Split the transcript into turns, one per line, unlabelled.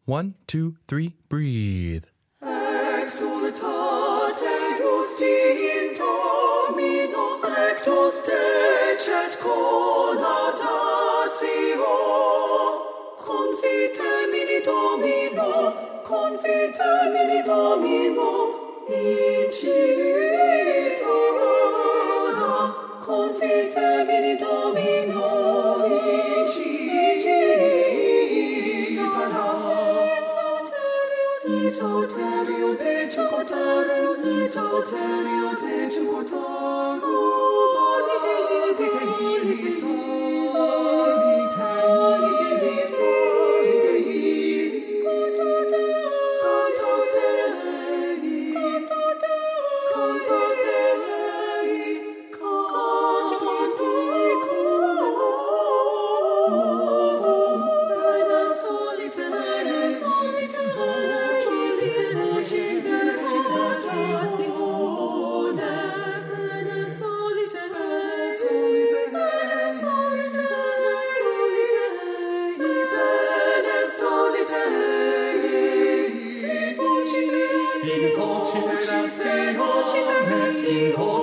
1, 2, 3, breathe.
Exultate justi in Domino, rectus decet collaudatio. Confitemini Domino, incitara. Confitemini Domino, incitara. Disoterio de Chucotario, disoterio de Chucotario. Solite, vociferazione,